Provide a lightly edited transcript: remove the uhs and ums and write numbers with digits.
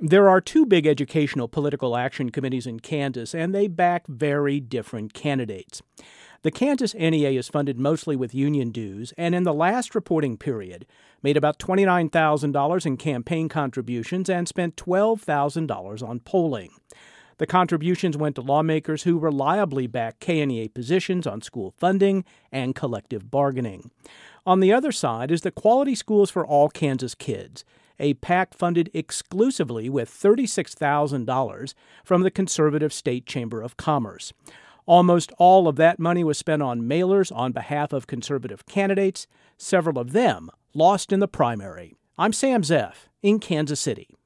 There are two big educational political action committees in Kansas, and they back very different candidates. The Kansas NEA is funded mostly with union dues, and in the last reporting period, made about $29,000 in campaign contributions and spent $12,000 on polling. The contributions went to lawmakers who reliably back KNEA positions on school funding and collective bargaining. On the other side is the Quality Schools for All Kansas Kids, a PAC funded exclusively with $36,000 from the conservative State Chamber of Commerce. Almost all of that money was spent on mailers on behalf of conservative candidates, several of them lost in the primary. I'm Sam Zeff in Kansas City.